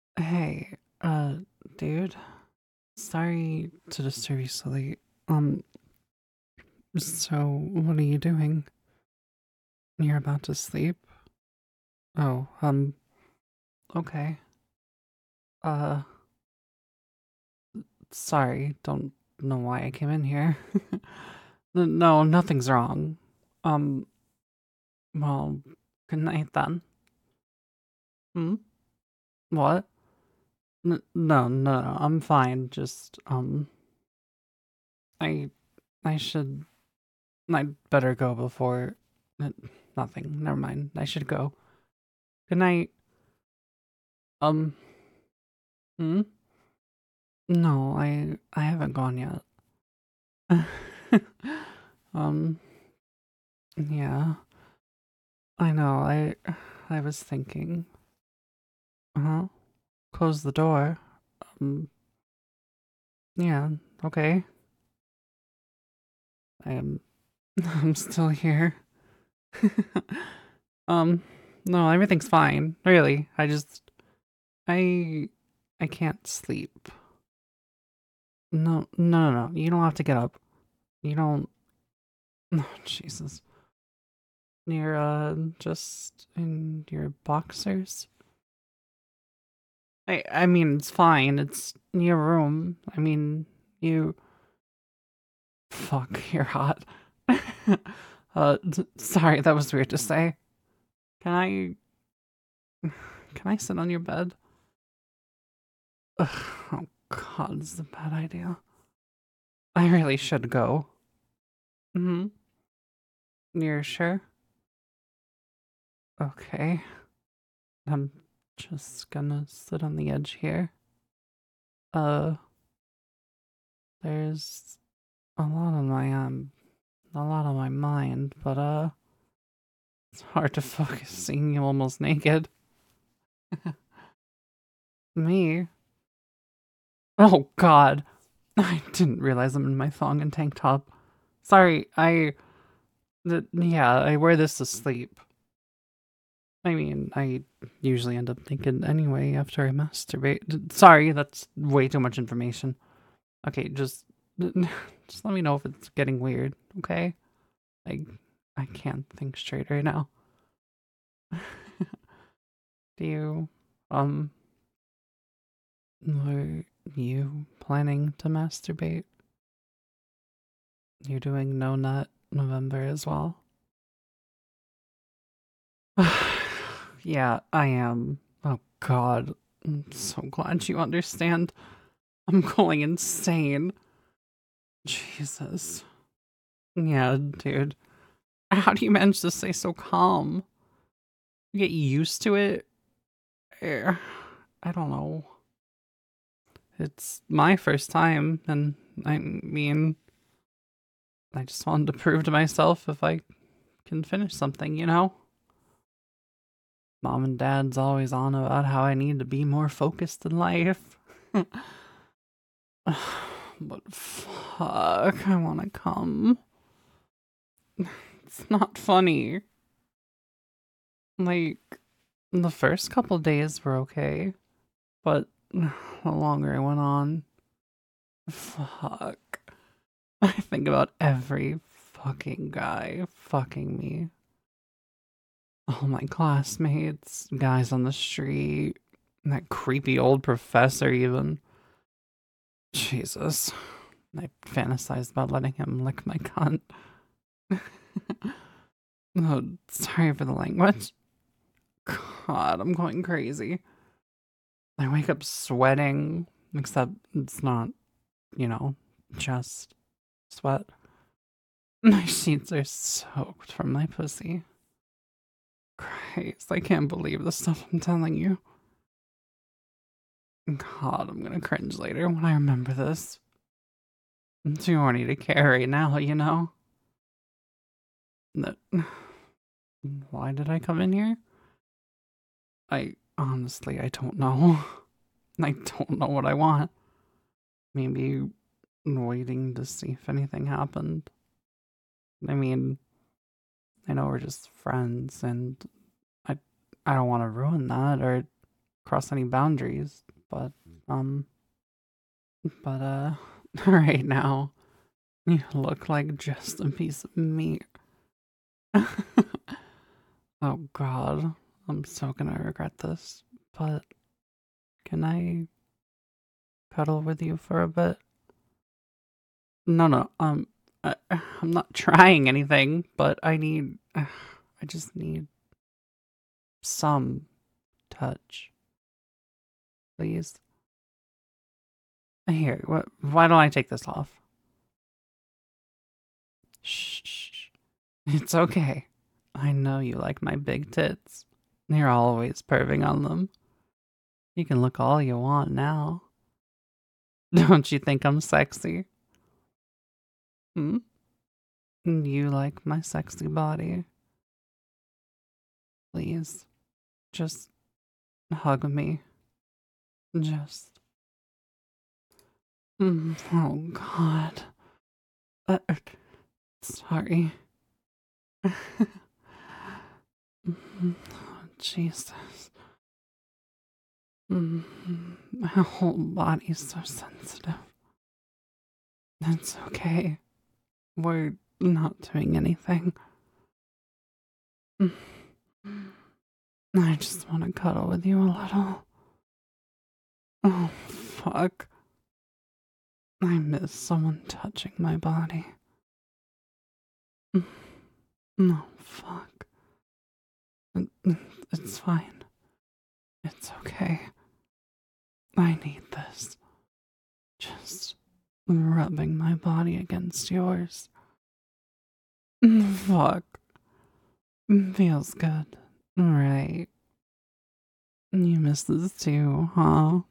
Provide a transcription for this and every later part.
Hey, dude. Sorry to disturb you so late. Um, so what are you doing? You're about to sleep? Oh, okay. Uh, sorry. Don't know why I came in here. No, nothing's wrong. Um, well, good night then. Hmm? What? No, I'm fine. Just, I, I should, I'd better go before, uh, nothing. Never mind. I should go. Good night. Um, hmm? No, I haven't gone yet. um, yeah, I know. I was thinking. Uh-huh. Close the door. Um, yeah, okay. I'm I'm still here. um, no, everything's fine. Really. I I can't sleep. No. You don't have to get up. You don't. Oh, Jesus. You're just in your boxers. I mean, it's fine. It's your room. I mean, you. Fuck, you're hot. Sorry, that was weird to say. Can I. Can I sit on your bed? Ugh, oh, God, this is a bad idea. I really should go. Hmm. You're sure? Okay. I'm just gonna sit on the edge here. Uh, there's a lot on my mind, but, it's hard to focus seeing you almost naked. Me? Oh God. I didn't realize I'm in my thong and tank top. Sorry, yeah, I wear this to sleep. I mean, I usually end up naked anyway after I masturbate. Sorry, that's way too much information. Okay, just let me know if it's getting weird, okay? I I can't think straight right now. Do you um were you planning to masturbate? You're doing no nut November as well? Yeah, I am. Oh God. I'm so glad you understand. I'm going insane. Jesus. Yeah, dude. How do you manage to stay so calm? You get used to it? Eh, I don't know. It's my first time, and I mean, I just wanted to prove to myself if I can finish something, you know? Mom and dad's always on about how I need to be more focused in life. But fuck, I wanna come. It's not funny. Like, the first couple days were okay, but the longer it went on, fuck. I think about every fucking guy fucking me. All my classmates, guys on the street, that creepy old professor, even. Jesus. I fantasized about letting him lick my cunt. Oh, sorry for the language. God, I'm going crazy. I wake up sweating, except it's not, you know, just sweat. My sheets are soaked from my pussy. Christ, I can't believe the stuff I'm telling you. God, I'm gonna cringe later when I remember this. I'm too horny to care right now, you know? That- Why did I come in here? I don't know. I don't know what I want. Maybe waiting to see if anything happened. I mean, I know we're just friends, and I, I don't want to ruin that or cross any boundaries, um, but, right now, you look like just a piece of meat. Oh god, I'm so gonna regret this, but can I cuddle with you for a bit? No, no, I'm not trying anything, but I just need some touch, please. Here, why don't I take this off? Shh, shh, shh. It's okay. I know you like my big tits. You're always perving on them. You can look all you want now. Don't you think I'm sexy? Hmm? You like my sexy body? Please, just hug me. Just. Oh, God. Sorry. Jesus. My whole body's so sensitive. It's okay. We're not doing anything. I just want to cuddle with you a little. Oh, fuck. I miss someone touching my body. No, fuck. It's fine. It's okay. I need this. Just rubbing my body against yours. Fuck. Feels good. Right. You miss this too, huh?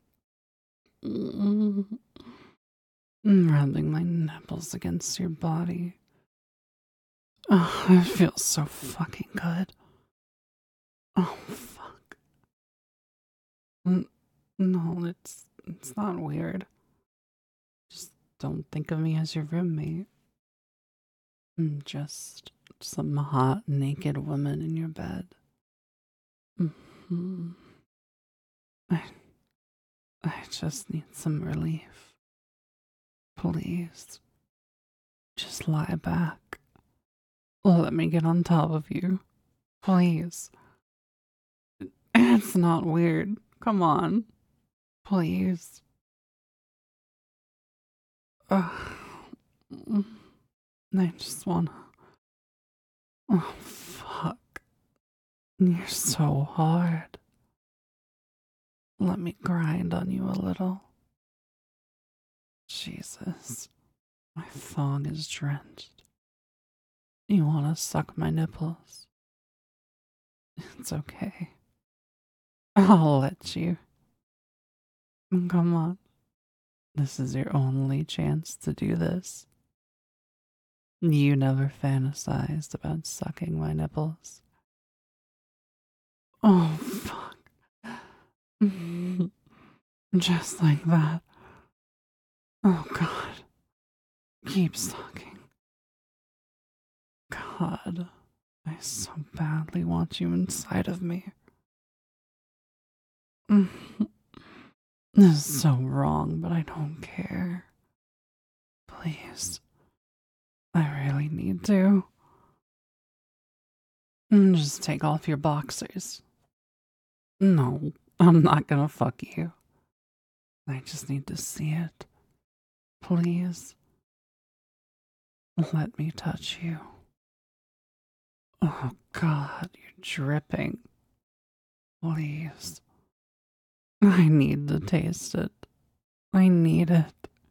Rubbing my nipples against your body. Oh, it feels so fucking good. Oh, fuck. No, it's not weird. Just don't think of me as your roommate. I'm just some hot, naked woman in your bed. Hmm. I, I just need some relief. Please, just lie back. Let me get on top of you. Please. It's not weird. Come on. Please. Ugh. I just wanna. Oh, fuck. You're so hard. Let me grind on you a little. Jesus. My thong is drenched. You wanna suck my nipples? It's okay. I'll let you. Come on. This is your only chance to do this. You never fantasized about sucking my nipples. Oh, fuck. Just like that. Oh, God. Keep sucking. God. I so badly want you inside of me. This is so wrong, but I don't care. Please. I really need to. Just take off your boxers. No, I'm not gonna fuck you. I just need to see it. Please. Let me touch you. Oh, God, you're dripping. Please. I need to taste it. I need it.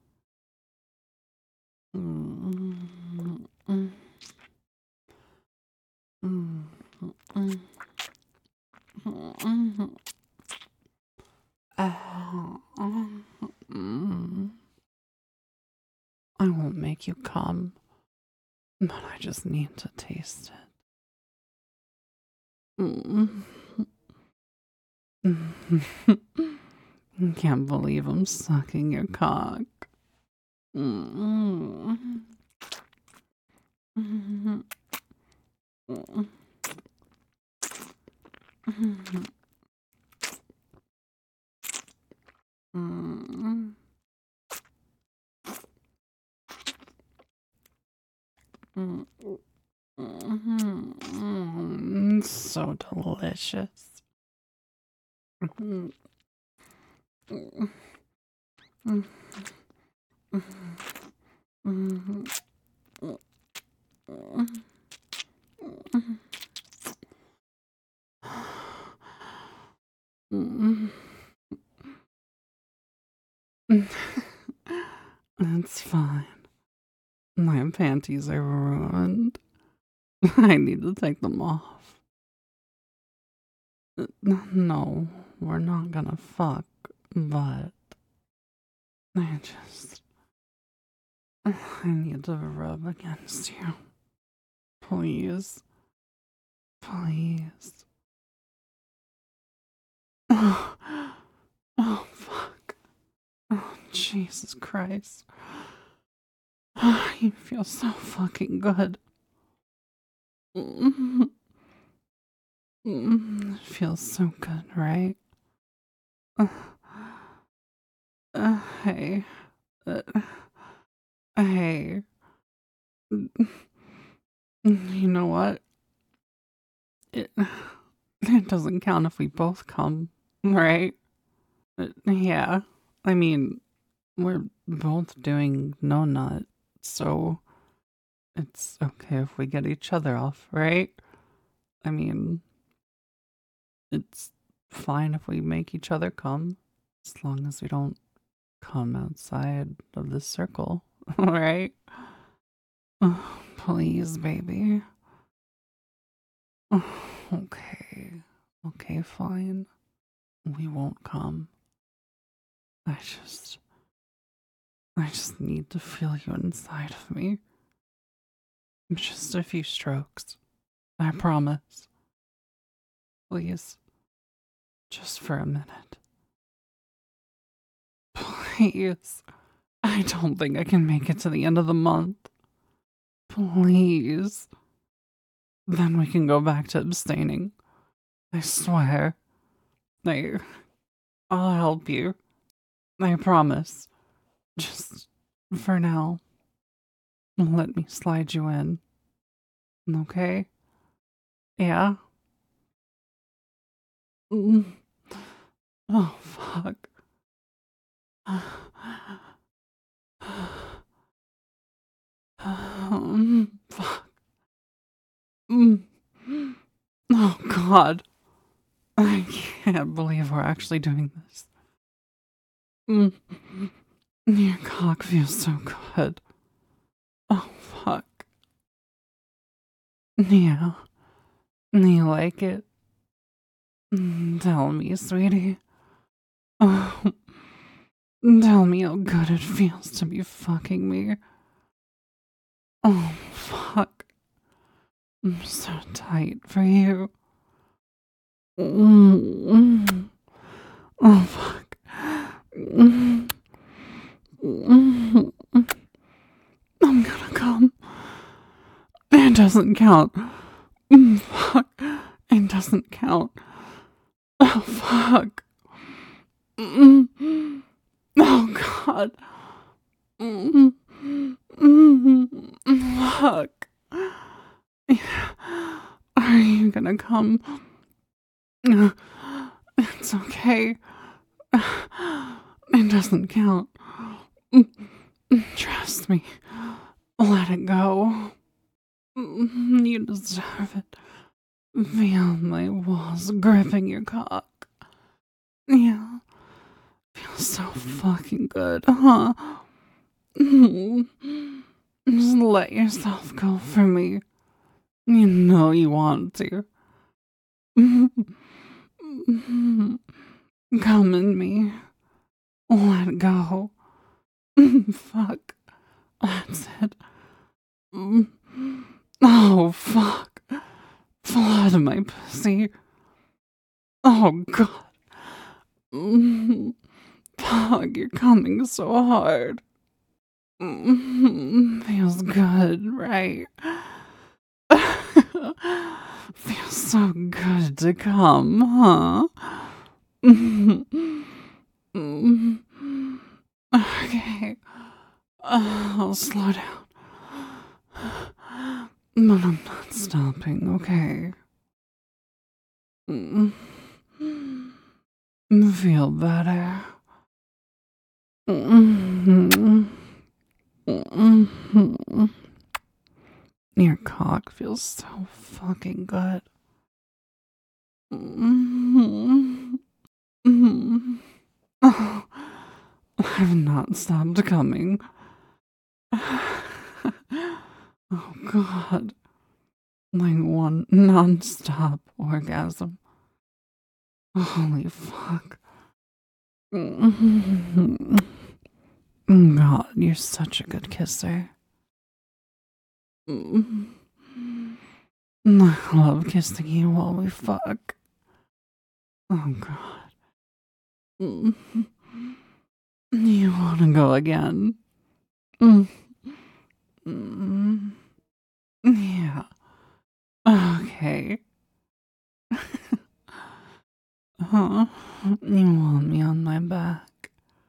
I won't make you come, but I just need to taste it. Can't believe I'm sucking your cock. Mm. Mm. So delicious. Mm. Mm. Mm. Mm. That's fine. My panties are ruined. I need to take them off. No, we're not gonna fuck, but I just. I need to rub against you. Please. Please. Oh, oh fuck. Oh, Jesus Christ. You feel so fucking good. It feels so good, right? Uh, hey. Uh, hey. You know what? It doesn't count if we both come, right? Yeah. I mean, we're both doing no nut, so it's okay if we get each other off, right? I mean, it's fine if we make each other come, as long as we don't come outside of this circle, right? Oh, please, baby. Oh, okay. Okay, fine. We won't come. I just. I just need to feel you inside of me. Just a few strokes. I promise. Please. Just for a minute. Please. I don't think I can make it to the end of the month. Please. Then we can go back to abstaining. I swear. I'll help you. I promise. Just for now. Let me slide you in. Okay? Yeah? Mm. Oh, fuck. Fuck. Oh, God. I can't believe we're actually doing this. Your cock feels so good. Oh, fuck. Yeah. You like it? Tell me, sweetie. Oh, tell me how good it feels to be fucking me. Oh, fuck. I'm so tight for you. Oh, fuck. I'm gonna come. It doesn't count. Fuck. It doesn't count. Oh, fuck. Oh, God. Fuck. Are you gonna come? It's okay. It doesn't count. Trust me. Let it go. You deserve it. Feel my walls gripping your cock. Yeah. Feels so fucking good, huh? Just let yourself go for me. You know you want to. Come in me. Let go. Fuck. That's it. Oh, fuck. Flood my pussy. Oh, God. Fuck, you're coming so hard. Feels good, right? Feels so good to come, huh? Okay. I'll slow down. But I'm not stopping, okay? Mm. Feel better. Mm. Your cock feels so fucking good. Oh, I've not stopped coming. Oh god. Like one non-stop orgasm. Holy fuck. God, you're such a good kisser. I love kissing you while we fuck. Oh god. You wanna go again? Yeah. Okay. Huh? You want me on my back?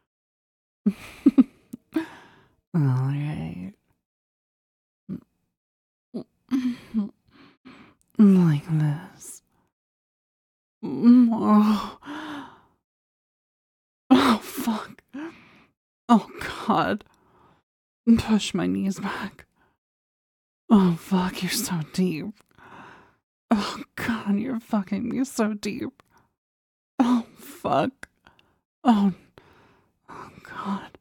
Alright. Like this. Oh. Oh, fuck. Oh, God. Push my knees back. Oh, fuck, you're so deep. Oh, God, you're fucking me so deep. Oh, fuck. Oh, oh God.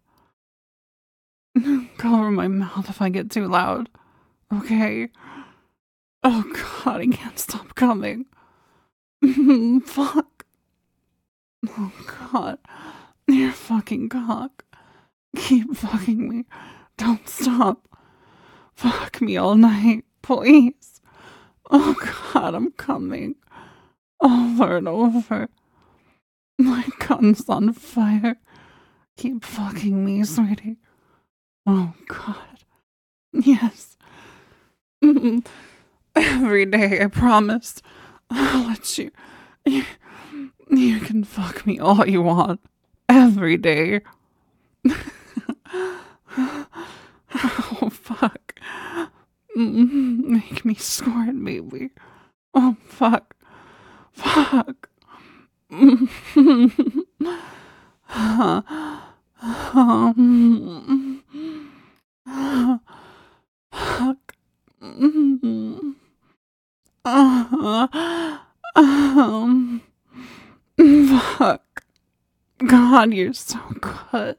Cover my mouth if I get too loud. Okay? Oh, God, I can't stop coming. Fuck. Oh, God. Your fucking cock. Keep fucking me. Don't stop. Fuck me all night, please. Oh, God, I'm coming. Over and over. My gun's on fire. Keep fucking me, sweetie. Oh, God. Yes. Every day, I promise. I'll let you. You can fuck me all you want. Every day. Oh, fuck. Make me squirt, baby. Oh, fuck. Fuck. Fuck. Fuck. God, you're so good.